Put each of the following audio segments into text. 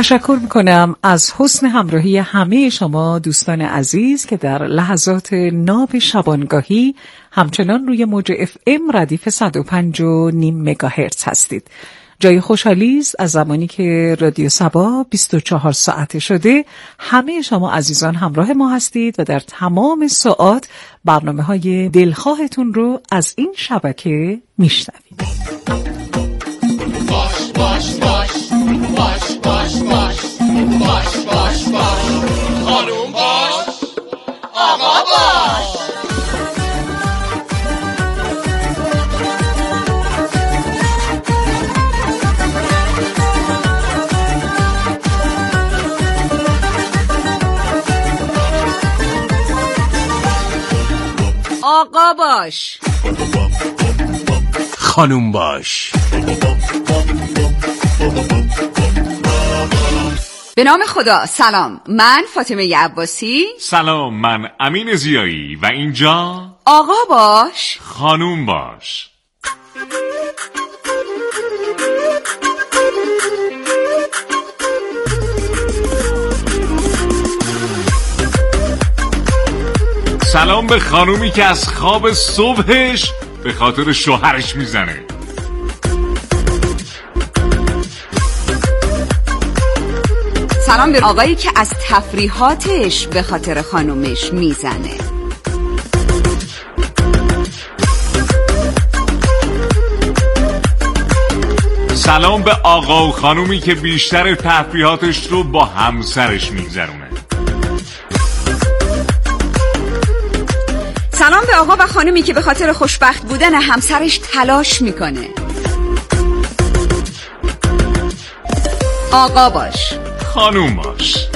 تشکر میکنم از حسن همراهی همه شما دوستان عزیز که در لحظات ناب شبانگاهی همچنان روی موج FM ردیف 105.5 مگاهرتز هستید. جای خوشحالی است از زمانی که رادیو صبا 24 ساعته شده همه شما عزیزان همراه ما هستید و در تمام ساعات برنامه‌های دلخواهتون رو از این شبکه میشنوید. باش باش باش باش باش باش باش باش باش خانوم باش آقا باش آقا باش خانوم باش. به نام خدا. سلام، من فاطمه عباسی. سلام، من امین ضیایی و اینجا آقا باش خانوم باش. سلام به خانومی که از خواب صبحش به خاطر شوهرش میزنه. سلام به آقایی که از تفریحاتش به خاطر خانومش میزنه. سلام به آقا و خانومی که بیشتر تفریحاتش رو با همسرش میگذرونه. سلام به آقا و خانومی که به خاطر خوشبخت بودن همسرش تلاش میکنه. آقا باش خانوم باش.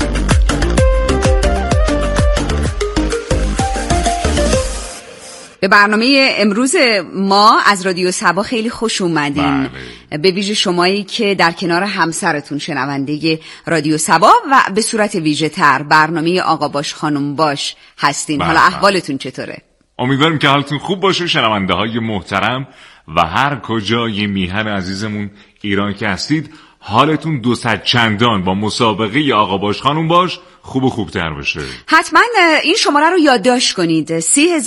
به برنامه امروز ما از رادیو صبا خیلی خوش اومدین. به ویژه شمایی که در کنار همسرتون شنونده رادیو صبا و به صورت ویژه تر برنامه آقا باش خانوم باش هستین. حالا احوالتون چطوره؟ امیدوارم که حالتون خوب باشه شنونده های محترم و هر کجای میهن عزیزمون ایران که هستید حالتون 200 چندان با مسابقه آقا باش خانوم باش خوب و خوبتر بشه. حتما این شماره رو یادداشت کنید.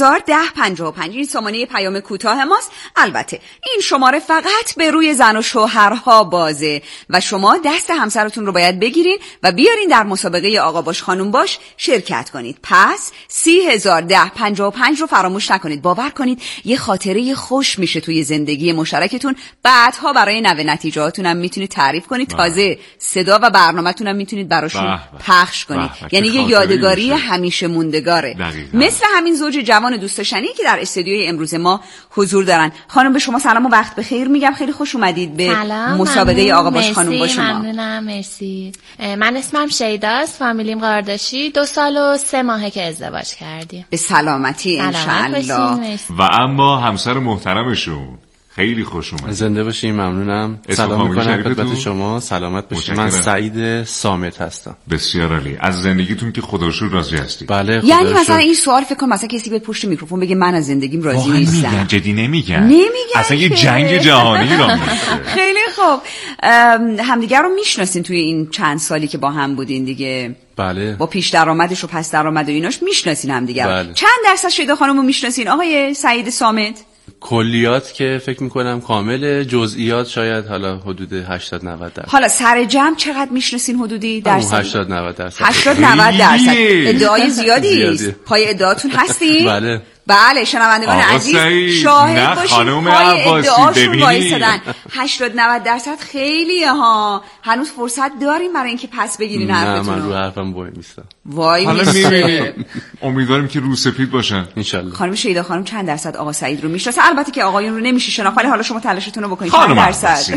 301055 این سامانه پیام کوتاه ماست. البته این شماره فقط به روی زن و شوهرها بازه و شما دست همسرتون رو باید بگیرین و بیارین در مسابقه آقا باش خانوم باش شرکت کنید. پس 301055 رو فراموش نکنید. باور کنید یه خاطره خوش میشه توی زندگی مشترکتون. بعدها برای نوه نتیجهاتون هم میتونید تعریف کنید. تازه صدا و برنامه‌تون هم میتونید براشون پخش کنید. یعنی یه یادگاری همیشه موندگاره. مثل همین زوج جوان دوست داشتنی که در استودیوی امروز ما حضور دارن. خانم به شما سلام و وقت بخیر میگم. خیلی خوش اومدید به مسابقه آقا باش خانوم باش. ممنونم. مرسی. من اسمم شیداست، فامیلیم قارداشی. 2 سال و 3 ماهه که ازدواج کردیم. به سلامتی انشالله. و اما همسر محترمشون خیلی خوش اومد. زنده باشین. ممنونم. سلام میکنم خدمت شما. سلامت باشید. من سعید صامت هستم. بسیار عالی. از زندگیتون که خدا رو شکر راضی هستید؟ بله. یعنی مثلا این سوال فکر کنم مثلا کسی به پشت میکروفون بگه من از زندگیم راضی نیستم. میگن جدی نمیگن اصلا یه جنگ جهانی را میفته. خیلی خوب. همدیگه رو میشناسین توی این چند سالی که با هم بودین دیگه؟ بله. با پیش درآمدش و پس درآمد و ایناش میشناسین همدیگه. بله. چند درصد شیدا خانمو میشناسین آقای سعید صامت؟ کلیات که فکر میکنم کامل، جزئیات شاید حالا حدود 80-90%. حالا سر جمع چقدر میشناسین حدودی درصد؟ 80-90%. 80-90%. ادعای زیادی است. پای ادعاتون هستین؟ بله. بله شنوندگان عزیز شاهد باشید پای ادعاشون وایسادن. 80-90% خیلیه ها. هنوز فرصت داریم برای اینکه پس بگیرین حرفتون. نه من رو حرفم وای میستم. وای حالا میبینیم. امیدواریم که رو سفید باشن انشالله. خانم شیدا خانم چند درصد آقا سعید رو میشناسه؟ البته که آقایون رو نمیشه شناخت، ولی حالا شما تلاشتون رو بکنید. چند درصد؟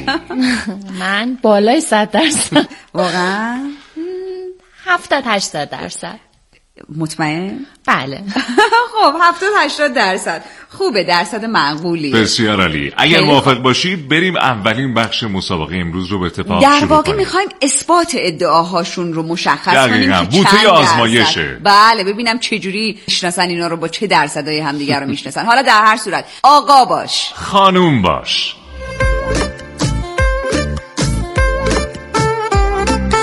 من بالای 100%. واقعا 70-80%. مطمئن؟ بله. خب 70-80% خوبه، درصد معقولی. بسیار عالی. اگر موافق باشید بریم اولین بخش مسابقه امروز رو به اتفاق در واقع میخوایم اثبات ادعاهاشون رو مشخص کنیم که بوته آزمایشه. بله ببینم چجوری میشناسن اینا رو، با چه درصدای همدیگه رو میشناسن. حالا در هر صورت آقا باش خانوم باش.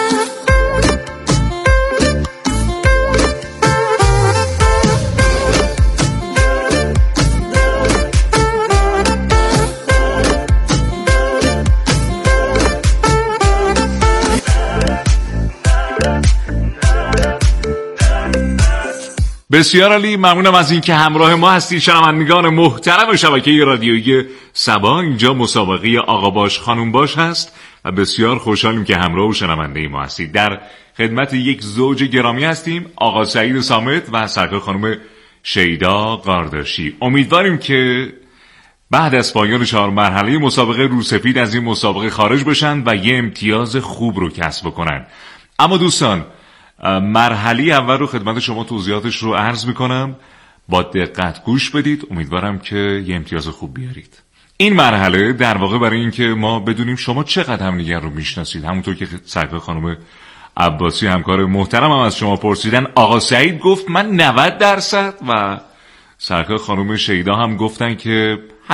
بسیار عالی، ممنونم از اینکه همراه ما هستید شنوندگان محترم شبکه رادیویی سبا. اینجا مسابقه آقا باش خانوم باش هست و بسیار خوشحالیم که همراه و شنونده ما هستید. در خدمت یک زوج گرامی هستیم، آقا سعید صامت و سرکار خانم شیدا قارداشی. امیدواریم که بعد از پایان 4 مرحله مسابقه روسفید از این مسابقه خارج بشن و یه امتیاز خوب رو کسب بکنن. اما دوستان، مرحله اول رو خدمت شما توضیحاتش رو عرض میکنم، با دقت گوش بدید، امیدوارم که یه امتیاز خوب بیارید. این مرحله در واقع برای این که ما بدونیم شما چقدر همدیگر رو میشناسید. همونطور که سرکار خانم عباسی همکار محترم هم از شما پرسیدن، آقا سعید گفت من 90% و سرکار خانم شیدا هم گفتن که 80-90%.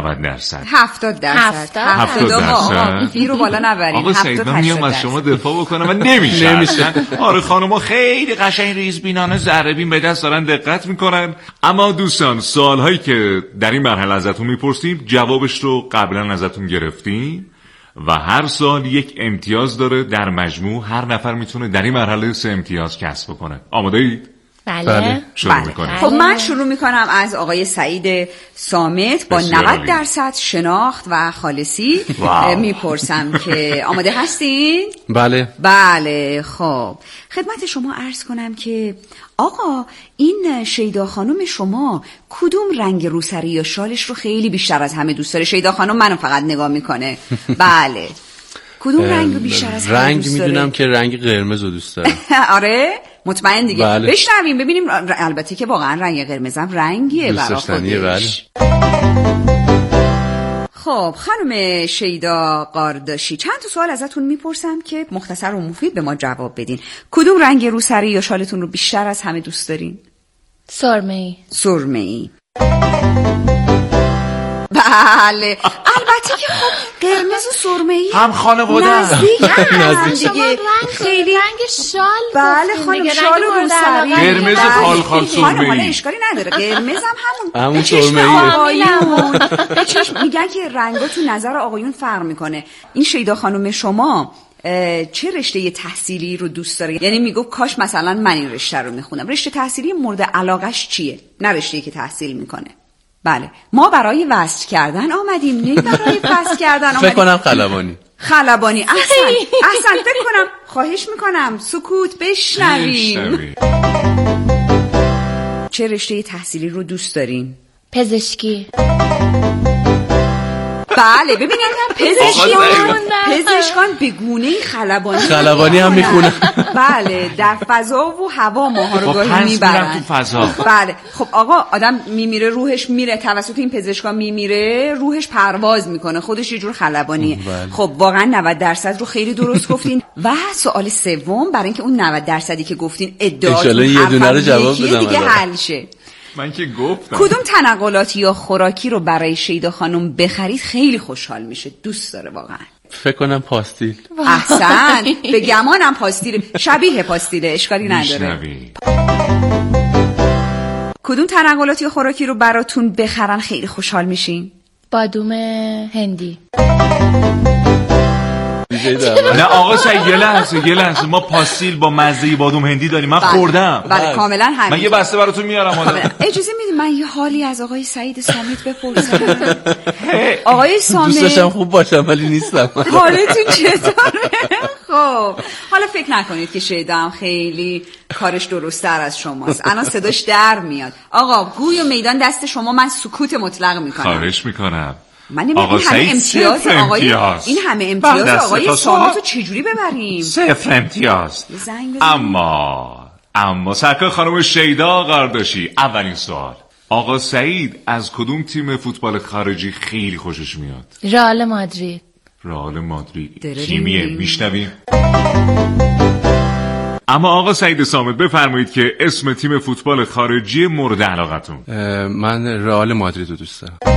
70%. فی رو بالا نبریم. آقا سعید من میام از شما دفاع بکنم و نمیشه. آره خانوما خیلی قشنگ ریزبینانه ذره بین به دست دارن دقت میکنن. اما دوستان، سوالهایی که در این مرحله ازتون میپرسیم جوابش رو قبلا ازتون گرفتیم و هر سوال یک امتیاز داره. در مجموع هر نفر میتونه در این مرحله 3 امتیاز کسب کنه. آماده اید؟ بله. خب من شروع میکنم از آقای سعید صامت با 90% شناخت و خالصی میپرسم که آماده هستین؟ بله. خب خدمت شما عرض کنم که آقا این شیدا خانم شما کدوم رنگ روسری یا شالش رو خیلی بیشتر از همه دوست داره؟ شیدا خانم منو فقط نگاه میکنه. بله. کدوم رنگ رو بیشتر از همه دوست داره؟ رنگ میدونم که رنگ قرمز رو دوست داره. آره مطمئن دیگه. بله. بشنویم ببینیم. البته که واقعا رنگ قرمزم رنگیه برای خودش. خب خانم شیدا قارداشی، چند تا سوال ازتون میپرسم که مختصر و مفید به ما جواب بدین. کدوم رنگ روسری یا شالتون رو بیشتر از همه دوست دارین؟ سرمه‌ای. بله. البته که خب قرمز و سرمه‌ای هم خانواده نزدیک دیگه. خیلی رنگ شال. بله خانم، شال و روسری قرمز خال سرمه‌ای. حالا اشکالی نداره، قرمز هم همون سرمه‌ای. به چشم میگن که رنگا تو نظر آقایون فرق میکنه. این شیدا خانم شما چه رشته تحصیلی رو دوست داره؟ یعنی میگو کاش مثلا من این رشته رو میخونم. رشته تحصیلی مورد علاقش چیه؟ نه رشته‌ای که تحصیل میکنه. بله، ما برای وصل کردن آمدیم، نه برای فصل کردن آمدیم. فکر کنم خلبانی. احسن فکر کنم. خواهش میکنم سکوت بشنویم. چه رشته تحصیلی رو دوست دارین؟ پزشکی. بله ببینید پزشکان به گونه خلبانی هم میخونن. بله، در فضا و هوا ماها رو گاهی میبرن تو فضا. بله. خب آقا آدم میمیره روحش میره، توسط این پزشکان میمیره روحش پرواز میکنه، خودش یه جور خلبانیه. خب واقعا 90% رو خیلی درست گفتین. و سوال سوم، برای اینکه اون 90% که گفتین ادعاتون یه دونه رو جواب بدم دیگه حل شه. من که گفتم کدوم تنقلاتی یا خوراکی رو برای شیدا خانم بخرید خیلی خوشحال میشه، دوست داره واقعا؟ فکر کنم پاستیل. احسن، به گمانم پاستیل، شبیه پاستیله، اشکالی نداره. کدوم تنقلاتی یا خوراکی رو براتون بخرن خیلی خوشحال میشین؟ بادوم هندی. نه آقا سعید یه لحظه ما پاستیل با مزه بادوم هندی داریم. من خوردم. بله کاملا همین. من یه بسته براتون میارم. اجازه میدید من یه حالی از آقای سعید صامت بپرسم؟ آقای صامت، دوست داشتم خوب باشم ولی نیستم. حالتون چطوره؟ خب حالا فکر نکنید که شیدا هم خیلی کارش درست‌تر از شماست. الان صداش در میاد. آقا گوی و میدان دست شما، من سکوت مطلق میکنم. خواهش میکنم. من نمیدونم این همه امتیاز آقای صامت رو چجوری ببریم؟ 0 امتیاز. اما سرکار خانم شیدا قارداشی، اولین سوال، آقا سعید از کدوم تیم فوتبال خارجی خیلی خوشش میاد؟ رئال مادرید. تیمیه، میشنویم. اما آقا سعید صامت بفرمایید که اسم تیم فوتبال خارجی مورد علاقتون. من رئال مادرید رو دوست دارم.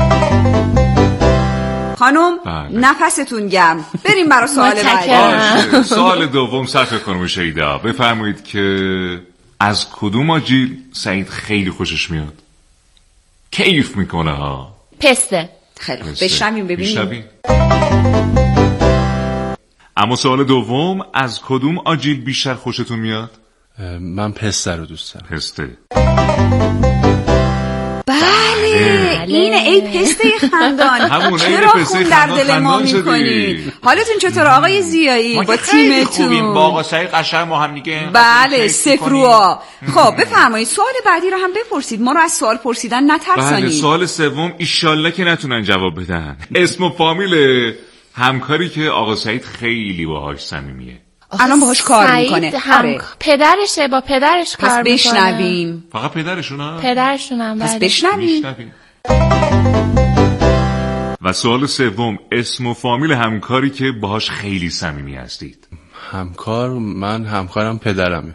خانم نفستون گرم، بریم برای سوال بعدی. سوال دوم سرکار خانم شیدا، بفرمایید که از کدوم آجیل سعید خیلی خوشش میاد؟ کیف میکنه ها. پسته. خیلی بشنویم ببینیم. اما سوال دوم، از کدوم آجیل بیشتر خوشتون میاد؟ من پسته رو دوست دارم. پسته. بله این ای پسته خندان. چرا خون در دل ما میکنید؟ حالتون چطور آقای زیایی با تیمتون؟ خوبیم با آقا سعید قشنگ ما هم دیگه. بله سفروا. خب بفرمایید سوال بعدی رو هم بپرسید، ما رو از سوال پرسیدن نترسانید. بله سوال سوم ایشالله که نتونن جواب بدن. اسم و فامیل همکاری که آقا سعید خیلی باهاش صمیمیه. الان باهاش کار میکنه. آره. پدرشه، با پدرش کار میکنه. پس بشنویم. فقط پدرشون؟ پدرشونم. پس بشنویم. و سوال سوم اسم و فامیل همکاری که باهاش خیلی صمیمی هستید. همکارم پدرمه.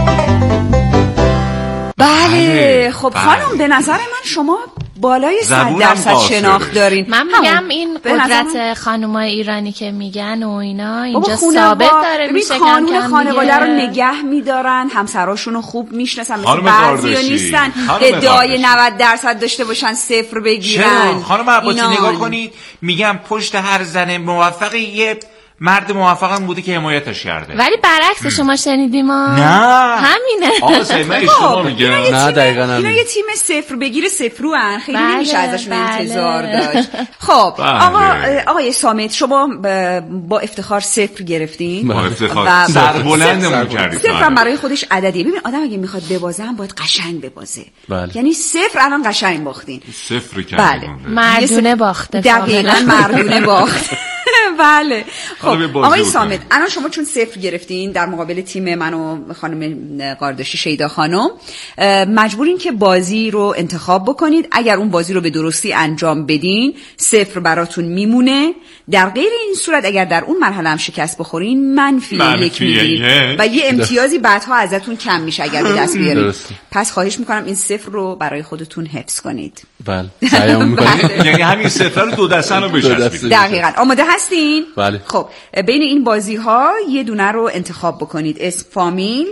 بله خب خانم به نظر من شما بالای 100% شناخت دارین. من میگم این قدرت خانمای ایرانی که میگن و اینا اینجا ثابت داره میشه. قانون خانواده رو نگه میدارن، همسراشون رو خوب میشناسن، مثل بعضیا نیستن ادعای 90% داشته باشن صفر بگیرن. چرا خانم عباسی نگاه کنید، میگم پشت هر زن موفقی یه مرد موفقم بوده که حمایتش کرده. ولی برعکس شما شنیدیم ها. نه همینه. آقا سعید من اشتباه میگم. نه دقیقاً همین. اینا یه تیم صفر بگیره صفرو ان خیلی نمیشه ازشون انتظار داشت. خب آقای صامت شما با افتخار صفر گرفتین. با افتخار سربلندمون کردید. صفر هم برای خودش عددیه. ببین آدم اگه میخواد ببازه هم باید قشنگ ببازه. یعنی صفر الان قشنگ باختین. صفر کردین. مردونه باخته. دقیقاً مردونه باخته. بله خب آقای صامت الان شما چون صفر گرفتین در مقابل تیم من و خانم قاردشی شیدا خانم مجبورین که بازی رو انتخاب بکنید. اگر اون بازی رو به درستی انجام بدین صفر براتون میمونه. در غیر این صورت اگر در اون مرحله هم شکست بخورین منفی 1 میگیرید و یه امتیازی بعدها ازتون کم میشه اگر به دست بیارید. پس خواهش میکنم این صفر رو برای خودتون حفظ کنید. بله سعیمون میکنیم. یعنی همین صفر رو 2 دسته رو بچسبید. دقیقاً. آماده هستین؟ بله. خب بین این بازی ها یه دونه رو انتخاب بکنید. اسم فامیل،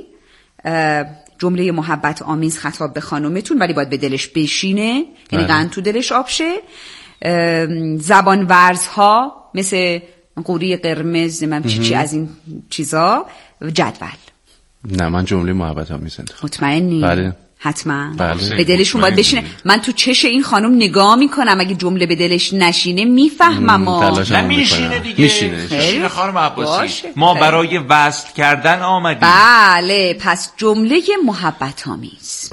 جمله محبت آمیز خطاب به خانومتون ولی باید به دلش بشینه، یعنی قند تو دلش آب شه. زبان ورزها مثل قوری قرمز من چی از این چیزا. جدول. نه من جمله محبت آمیز انتخاب. مطمئنی؟ بله حتما. به دلشون باید بشینه. من تو چش این خانم نگاه میکنم اگه جمله به دلش نشینه میفهمم. نمیشینه دیگه. میشینه خانم عباسی. ما برای وصل کردن آمدیم. بله پس جمله محبت آمیز.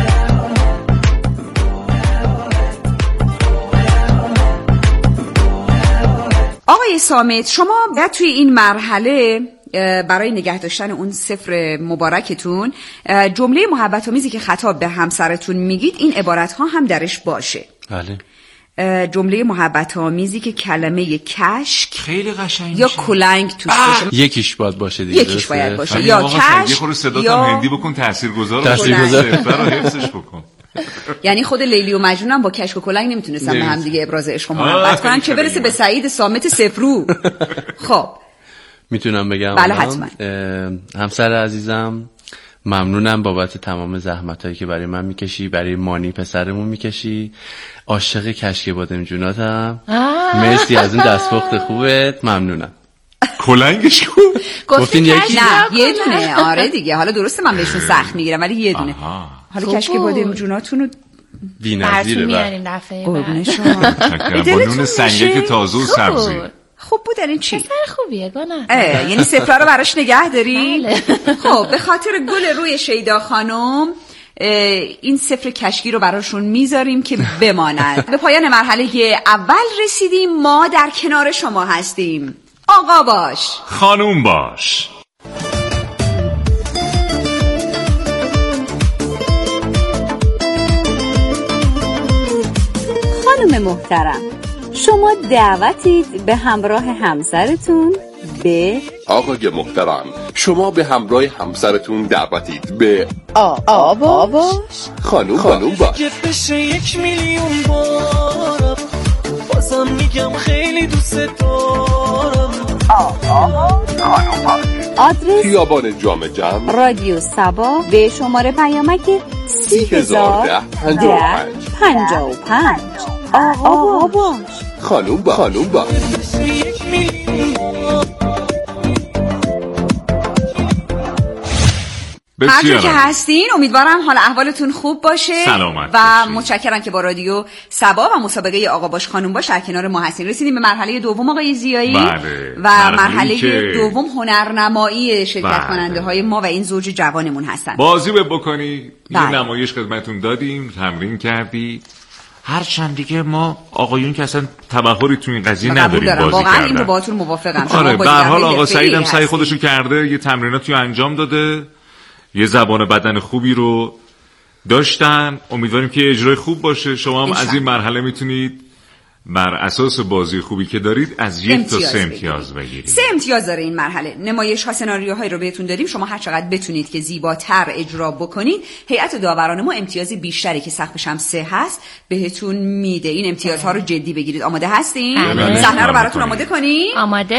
آقای صامت شما باید توی این مرحله برای نگه داشتن اون صفر مبارکتون جمله محبت آمیزی که خطاب به همسرتون میگید این عبارت ها هم درش باشه. بله. جمله محبت آمیزی که کلمه کشک خیلی قشنگ یا کلنگ توش باشه. یکیش باید باشه دیگه. یکیش باید باشه یا کشک یه خورده صدات هم هندی بکن تاثیرگذار رو حفظش بکن. یعنی خود لیلی و مجنون هم با کشک و کلنگ نمیتونستن به هم دیگه ابراز عشق و محبت کنن چه برسه به سعید صامت صفرو. خب میتونم بگم؟ بله حتما. همسر عزیزم ممنونم بابت تمام زحمتایی که برای من میکشی، برای مانی پسرمون میکشی. عاشق کشک بادمجوناتم. مرسی از این دستپخت خوبت. ممنونم. کلنگش کو؟ گفتین یکی؟ نه یه دونه. آره دیگه حالا درسته من بهشون سخت میگیرم ولی یه دونه. حالا کشک بادمجوناتون رو بی‌نظیره. میاریم دفعه قربون شما. با نون سنگک تازه و سبزی. خوب بود این چی؟ پسر خوبیه بانه. یعنی صفرا رو براش نگه داری؟ بله. خب به خاطر گل روی شیدا خانم این صفر کشکی رو براشون میذاریم که بماند. به پایان مرحله اول رسیدیم. ما در کنار شما هستیم. آقا باش، خانوم باش. خانم محترم شما دعوتید به همراه همسرتون به آقای محترم شما به همراه همسرتون دعوتید به آقا باش. خانوم باش. بشه 1 میلیون بار بازم میگم خیلی دوست دارم. خانوم باش. آدرس خیابان جام جم، رادیو صبا، به شماره پیامک 30,1055. آقا باش. خانوم باش. هر جا که هستین امیدوارم حال احوالتون خوب باشه. سلامت و متشکرم که با رادیو سبا و مسابقه آقا باش خانوم باش در کنار ما هستین. رسیدیم به مرحله دوم آقای زیایی. بله. و مرحله دوم هنرنمایی شرکت کننده های ما و این زوج جوانمون هستن. بازی بکنی یه نمایش خدمتتون دادیم، تمرین کردی. هر چند دیگه ما آقایون که اصلا تبحری تو این قضیه نداریم بازی واقعا کردن. این رو باهاتون موافقم. آره به هر حال آقا سعیدم سعی خودشو کرده، یه تمریناتی انجام داده، یه زبان بدن خوبی رو داشتن. امیدواریم که اجرای خوب باشه. شما هم از این مرحله میتونید بر اساس بازی خوبی که دارید از 1 تا 3 امتیاز بگیرید. 3 امتیاز داره این مرحله. نمایش ها سناریوهایی رو بهتون دادیم، شما هر چقدر بتونید که زیباتر اجرا بکنید، هیئت داوران ما امتیاز بیشتری که سقفش هم 3 هست بهتون میده. این امتیازها رو جدی بگیرید. آماده هستین؟ صحنه رو براتون آماده کنین؟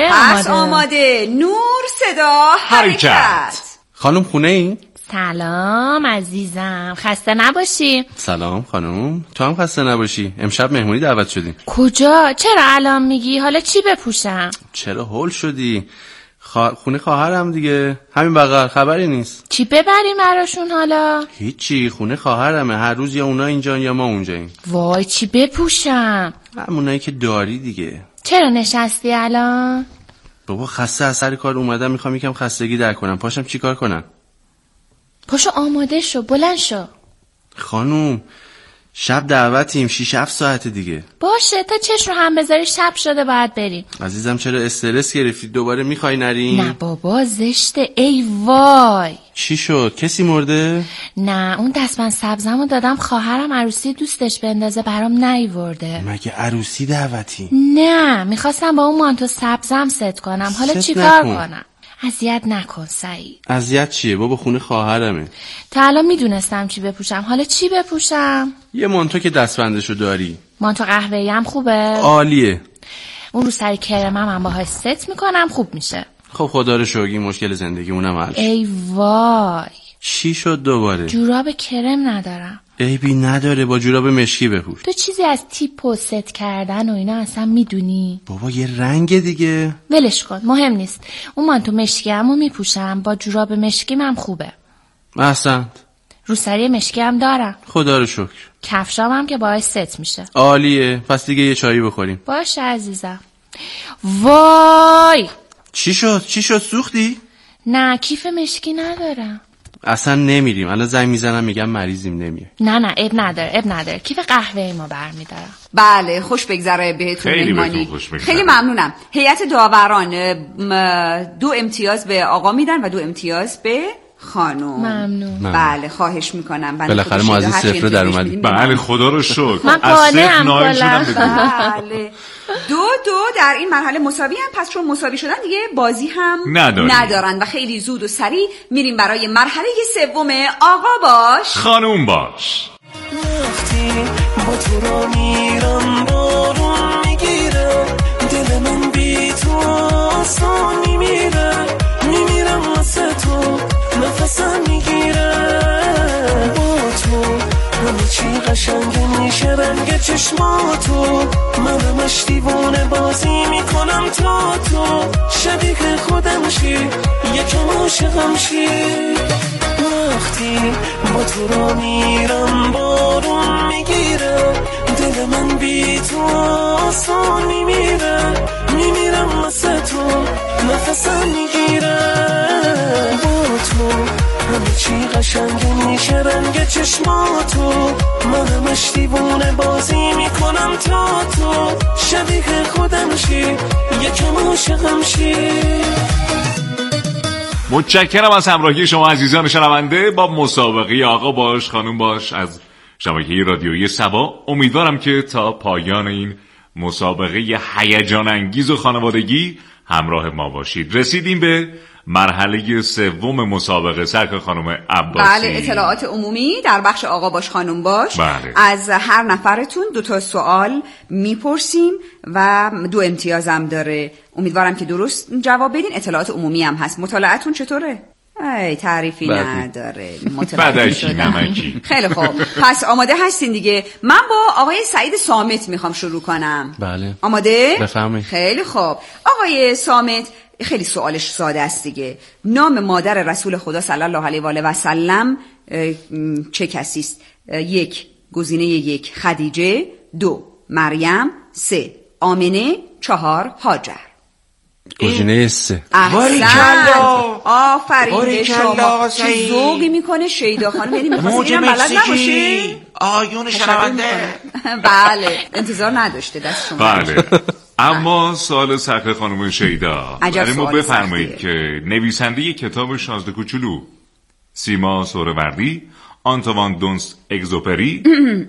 آماده. نور، صدا، حرکت. خانم خونه این؟ سلام عزیزم، خسته نباشی. سلام خانم، تو هم خسته نباشی. امشب مهمونی دعوت شدیم. کجا؟ چرا الان میگی؟ حالا چی بپوشم؟ چرا هول شدی؟ خونه خواهرم دیگه، همین بغل. خبری نیست. چی ببریم براشون حالا؟ هیچی، خونه خواهرمه. هر روز یا اونا اینجان یا ما اونجاییم. وای چی بپوشم؟ همونایی که داری دیگه. چرا نشستی الان؟ بابا خسته از سر کار اومدم، میخوام یکم خستگی در کنم. پاشم چیکار کنم؟ پاشو آماده شو، بلند شو. خانوم شب دعوتیم، 6-7 ساعت دیگه. باشه تا چش رو هم بذاری شب شده باید بریم. عزیزم چرا استرس گرفتی؟ دوباره میخوای نریم؟ نه بابا زشته. ای وای چی شد؟ کسی مرده؟ نه اون دستبند سبزمو دادم خواهرم عروسی دوستش بندازه برام نیورده. مگه عروسی دعوتی؟ نه میخواستم با اون مانتو سبزم ست کنم. حالا چی کار کنم؟ اذیت نکن سعید. اذیت چیه بابا؟ خونه خواهرمه. تا الان میدونستم چی بپوشم. حالا چی بپوشم؟ یه مانتو که دستبندشو داری. مانتو قهوه‌ای هم خوبه؟ عالیه. اون رو سر کرمم هم باهاش ست میکنم، خوب میشه. خب خدا رو شکر مشکل زندگیمونم حل شد. ای وای چی شد دوباره؟ جوراب کرم ندارم. عیبی نداره، با جوراب مشکی بپوش. تو چیزی از تیپ و ست کردن و اینا اصلا میدونی؟ بابا یه رنگ دیگه. ولش کن مهم نیست. اون مانتو مشکی همو میپوشم، با جوراب مشکی هم خوبه. احسنت. روسری مشکی هم دارم. خدا رو شکر. کفشام هم که باهاش ست میشه. عالیه. پس دیگه یه چایی بخوریم. باشه عزیزم. وای چی شد سوختی؟ نه کیف مشکی ندارم. اصلا نمیریم. الان زنگ میزنم میگم مریضیم نمیای. نه اب نداره. کیف قهوه ما برمیدارم. بله خوش بگذره بهتون مهمانی. خیلی ممنونم. هیئت داوران 2 امتیاز به آقا میدن و 2 امتیاز به خانم. ممنون. بله خواهش میکنم. بالاخره ما از این صفر در اومدیم. بله خدا رو شکر. من قانعم کلا. بله 2 در این مرحله مساوی هم. پس چون مساوی شدن دیگه بازی هم ندارن و خیلی زود و سریع میریم برای مرحله سوم آقا باش خانوم باش. وقتی با تو را میرم بارون میگیرم، دل من بی تو آسان میمیرم واسه تو نفسم میگیره. با تو همه چی قشنگه میشه، رنگ چشماتو من همش دیوانه بازی میکنم تا تو شبیه خودم شی، یکم عاشقم شی. وقتی با تو را میرم بارون میگیره، دل من بی تو آسان میمیرم واسه تو نفسم میگیره. با تو همه چی قشنگه میشه، رنگ چشماتو من همش دیوونه بازی میکنم تا تو شبیه خودم شی، یکم عاشقم شی. متشکرم از همراهی شما عزیزان شنونده با مسابقه آقا باش خانوم باش از شبکه رادیویی سبا. امیدوارم که تا پایان این مسابقه هیجان انگیز و خانوادگی همراه ما باشید. رسیدیم به مرحله سوم مسابقه. سرکار خانم عباسی. بله اطلاعات عمومی در بخش آقا باش خانوم باش. بله. از هر نفرتون 2 سوال میپرسیم و 2 امتیازم داره. امیدوارم که درست جواب بدین. اطلاعات عمومی هم هست. مطالعتون چطوره؟ ای تعریفی نداره. متوجه شدم. خیلی خوب. پس آماده هستین دیگه؟ من با آقای سعید صامت میخوام شروع کنم. بله. آماده؟ بفرمایید. خیلی خوب. آقای صامت خیلی سوالش ساده است دیگه. نام مادر رسول خدا صلی الله علیه و آله و سلم چه کسی است؟ 1 گزینه 1 خدیجه، 2 مریم، 3 آمنه، 4 هاجر. گزینه 3. باریکلا. آفرین به شما. چه ذوقی میکنه شیدا خانم، یعنی می‌خواستی اینم بلد نباشی؟ آیون شنونده. بله انتظار نداشته دست شما. بله. اما سوال سرخ خانم شیدا، برای ما بفرمایید که نویسنده کتاب 16 کوچولو سیما سهروردی، آنتوان دونست اگزوپری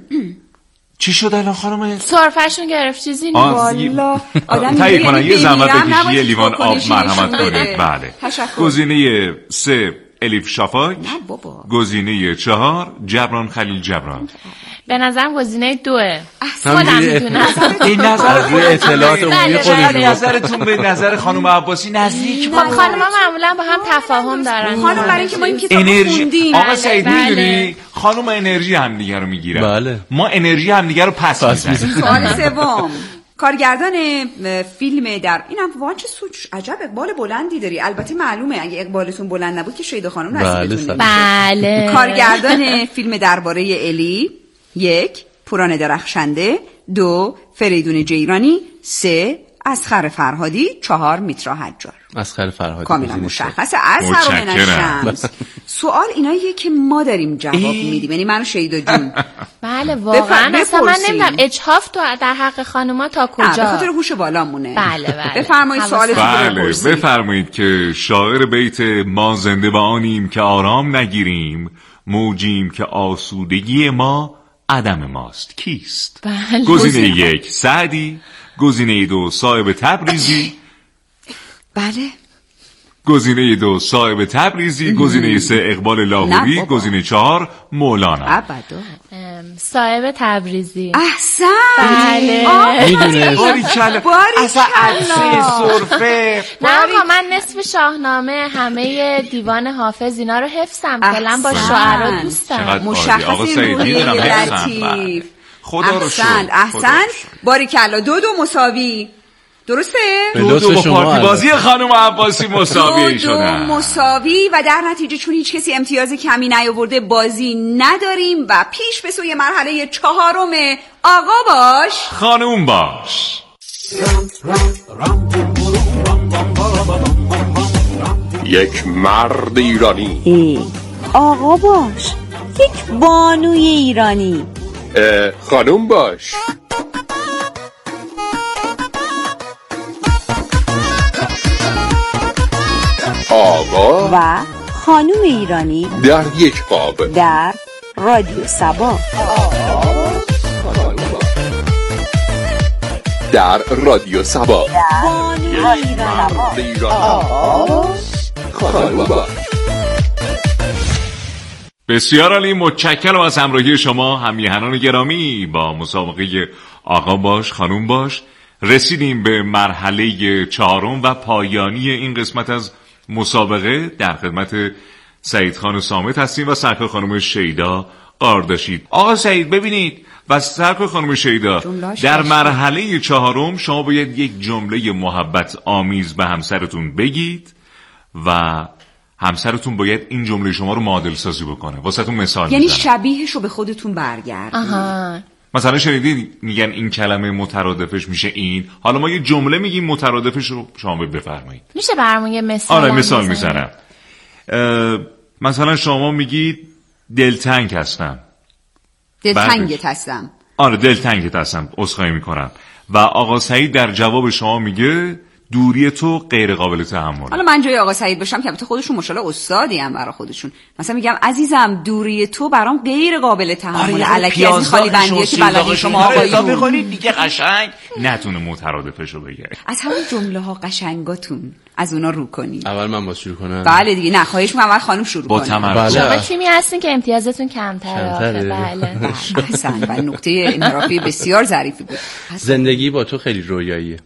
چی شد الان خانم؟ سرفه‌شون گرفت چیزی نیست والله. آدم تایید کنن یه زحمت بکشی یه لیوان آب مرحمت کنید. بله. گزینه 3 الیف شافاک، گزینه 4 جبران خلیل جبران. به نظرم گزینه 2. خودم میدونم. این نظر اطلاعات عمومی خودتون. نظرتون به نظر خانم عباسی نزدیک بود. خانم‌ها معمولا با هم تفاهم دارن. خانم برای اینکه ما این کتاب خوندیم. آقا سعید میدونی خانم انرژی همدیگه رو میگیرن. بله. ما انرژی همدیگه رو پس میزنیم. سوال سوم، کارگردان فیلم در اینم واقعا چه عجب اقبال بلندی داری. البته معلومه اگه اقبالتون بلند نبود که شیدا خانم نصیبتون. بله. کارگردان فیلم درباره الی 1 پوران درخشنده، 2 فریدون جیرانی، 3 اصغر فرهادی، 4 میترا حجار. اصغر فرهادی کاملا مشخصه. اصغر من الشمس. سوال ایناییه که ما داریم جواب میدیم، یعنی من و شیدا جون. بله واقعا اصلا من نمیدونم اجحاف تو در حق خانوما تا کجا. به خاطر هوش بالامونه. بله. بفرمایید سوالتون رو بپرسید. بفرمایید که شاعر بیت ما زنده به آنیم که آرام نگیریم، موجیم که آسودگی ما عدم ماست کیست؟ بله. گزینه 1 سعدی، گزینه 2 صاحب تبریزی. بله. گزینه 2 صاحب تبریزی، گزینه 3 اقبال لاهوری، گزینه 4 مولانا. ابدا. صاحب تبریزی. احسن. بله. میدونه. باریکلا. اصلا عدسه صرفه. نه آقا من نصف شاهنامه همه دیوان حافظ اینا رو حفظم. کلا با شعرا دوستم. مشخصی روحیه لطیف. خدا رو شکر. احسن. باریکلا. 2 مساوی. درسته؟ 2 با پارتی بازی خانم عباسی مساوی شدن. 2 مساوی و در نتیجه چون هیچ کسی امتیاز کمی نیاورده بازی نداریم و پیش به سوی مرحله 4 آقا باش خانم باش. یک مرد ایرانی. آقا باش. یک بانوی ایرانی. خانم باش. آقا و خانم ایرانی در یک قاب در رادیو سبا. در رادیو سبا. بانوی ایرانی. آقا خانم باش. بسیار عالی، متشکرم از همراهی شما همیهنان گرامی. با مسابقه آقا باش خانم باش رسیدیم به مرحله 4 و پایانی این قسمت از مسابقه. در خدمت سعید خان صامت هستیم و سرکار خانم شیدا قارداشی. آقا سعید ببینید و سرکار خانم شیدا در مرحله 4 شما باید یک جمله محبت آمیز به همسرتون بگید و همسرتون باید این جمله شما رو معادل سازی بکنه. واسهتون مثال یعنی میزنم. شبیهش رو به خودتون برگردونید. مثلا شنیدید میگن این کلمه مترادفش میشه این. حالا ما یه جمله میگیم مترادفش رو شما بفرمایید. میشه برامون یه مثال؟ آره مثال میزنم. مثلا شما میگید دلتنگ هستم. دلتنگت هستم. آره دلتنگت هستم، عذرخواهی میکنم. و آقا سعید در جواب شما میگه دوری تو غیر قابل تحمل. حالا من جای آقا سعید باشم که البته خودشون ماشاءالله استادی هم برای خودشون، مثلا میگم عزیزم دوری تو برام غیر قابل تحمل. الکی از این خالی بندیه که بلدی شما آقایون بخونید دیگه قشنگ نتونه مترادفش رو بگه. از همون جمله ها قشنگاتون از اونا رو کنید. اول من با شروع کنم. بله دیگه نه خواهش میکنم اول خانم شروع کنه. با تمرکز. شما تیمی هستین که امتیازتون کمتره. بله. احسن و نقطه انحرافی بسیار ظریفی بود. زندگی با تو خیلی رویاییه.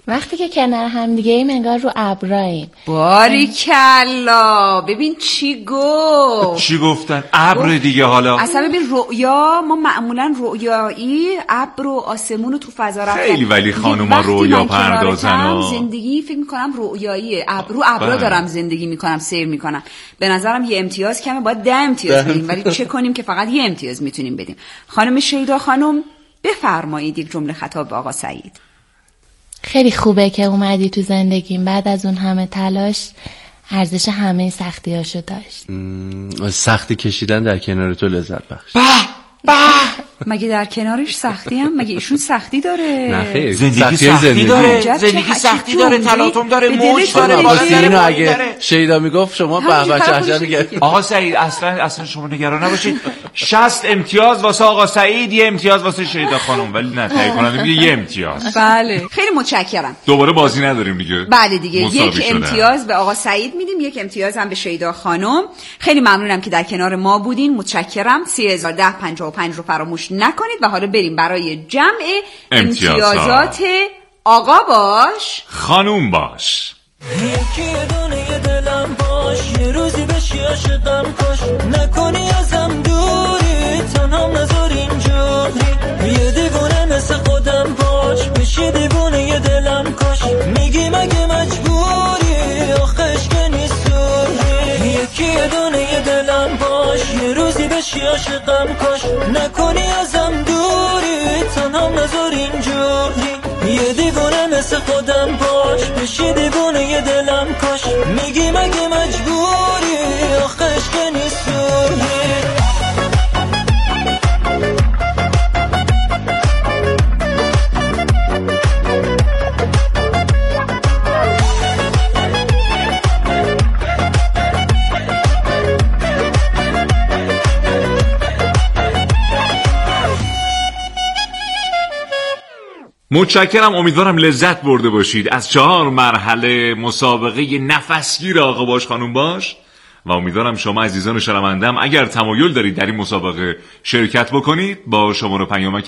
وقتی که کنار هم دیگه ایم انگار رو ابراییم. باریکلا، ببین چی گفت. چی گفتن؟ ابر دیگه. حالا اصلا ببین رؤیا، ما معمولا رؤیایی ابر و آسمون رو تو فضا رفتن. خیلی ولی خانوما رؤیا پردازن. زندگی فکر میکنم رؤیاییه، ابرا دارم زندگی میکنم، سیر میکنم. به نظرم یه امتیاز کمه، باید 10 امتیاز بدیم، ولی چه کنیم که فقط یه امتیاز میتونیم بدیم. خانم شیدا خانم بفرمایید یک جمله خطاب به آقا سعید. خیلی خوبه که اومدی تو زندگیم، بعد از اون همه تلاش ارزش همه سختیاشو داشت. سختی کشیدن در کنار تو لذت بخش. مگه در کنارش سختی هم؟ مگه ایشون سختی داره؟ نه خیر، زندگی سختی داره، زندگی سختی داره، تلاطم داره، موج داره، اینو اگه شیدا میگفت شما به چهچه میگه. آقا سعید اصلا شما نگران نباشید. 60 امتیاز واسه آقا سعید، 1 امتیاز واسه شیدا خانم، ولی نه تایید کننده میگه 1 امتیاز. بله خیلی متشکرم. دوباره بازی نداریم دیگه. بله دیگه، 1 امتیاز به آقا سعید میدیم، 1 امتیاز هم به شیدا خانم. خیلی ممنونم که در کنار ما بودین، متشکرم. 301055 رو فراموش نکنید و حالا بریم برای جمع امتیازات آقا باش خانوم باش. یکی دونه دلم باش، یه روزی بشی عاشقم کاش، نکنی ازم دوری، تنها نذار اینجوری، یه دیوونه مثل خودم باش، بشی دیوونه یه دلم کاش، میگی مگه مجبوری، آخش که نیستوری، یکی دونه دلم باش، یه روزی بشی عاشقم کاش، نکنی ازم دوری، تنها نذار اینجوری، یه دیوونه مثل خودم باش، بشی دیوونه یه دلم کاش، میگی مگه مجبوری، آخش که نیستوری. متشکرم، امیدوارم لذت برده باشید از 4 مرحله مسابقه نفسگیر آقا باش خانوم باش و امیدوارم شما عزیزان شنوندم اگر تمایل دارید در این مسابقه شرکت بکنید با شماره پیامک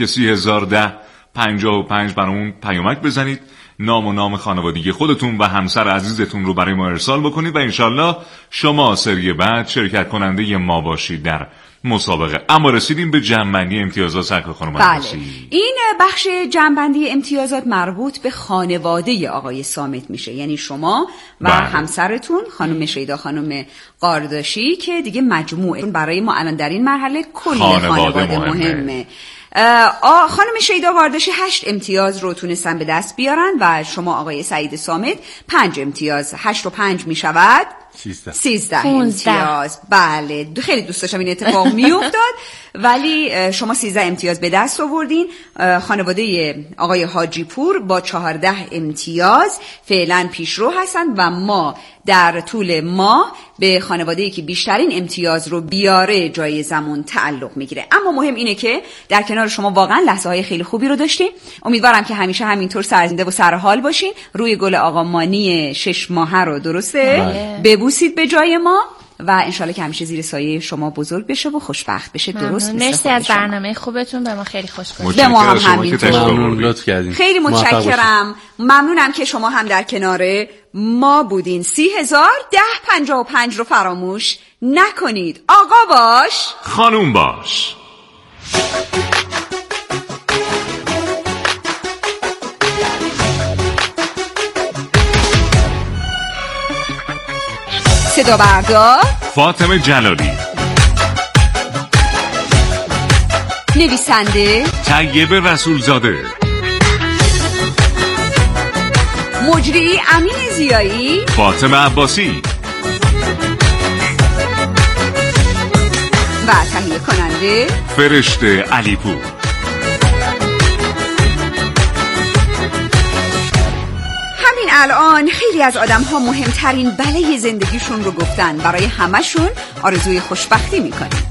301055 برامون پیامک بزنید، نام و نام خانوادگی خودتون و همسر عزیزتون رو برای ما ارسال بکنید و انشالله شما سری بعد شرکت کننده ما باشید در مسابقه. اما رسیدیم به جمع‌بندی امتیازات سرکار خانم. بله. این بخش جمع‌بندی امتیازات مربوط به خانواده آقای صامت میشه، یعنی شما و همسرتون خانم شیدا خانم قارداشی که دیگه مجموعه برای ما الان در این مرحله کل خانواده مهمه. خانم شیدا قارداشی 8 امتیاز رو تونستن به دست بیارن و شما آقای سعید صامت 5 امتیاز. 8 و 5 میشود 13 امتیاز. بله خیلی دوست داشتم این اتفاق میافتاد ولی شما 13 امتیاز به دست آوردین. خانواده آقای حاجی پور با 14 امتیاز فعلا پیشرو هستن و ما در طول ماه به خانواده‌ای که بیشترین امتیاز رو بیاره جایزمون تعلق میگیره. اما مهم اینه که در کنار شما واقعا لحظه‌های خیلی خوبی رو داشتیم. امیدوارم که همیشه همینطور سرزنده و سرحال باشین. روی گل آقا مانی 6 ماهه رو درسته ببوسید به جای ما و انشالله که همیشه زیر سایه شما بزرگ بشه و خوشبخت بشه. درست مرسی از برنامه خوبتون، به ما خیلی خوش گذشت. به ما هم همینطور. لطف کردین. خیلی متشکرم. ممنونم که شما هم در کنار ما بودین. 301055 رو فراموش نکنید. آقا باش خانوم باش. صدا بردار فاطمه جلالی، نویسنده طیب رسولزاده، مجری امین زیایی، فاطمه عباسی و تهیه کننده فرشته علیپور. الان خیلی از آدم ها مهمترین بلای زندگیشون رو گفتن. برای همشون آرزوی خوشبختی میکنیم.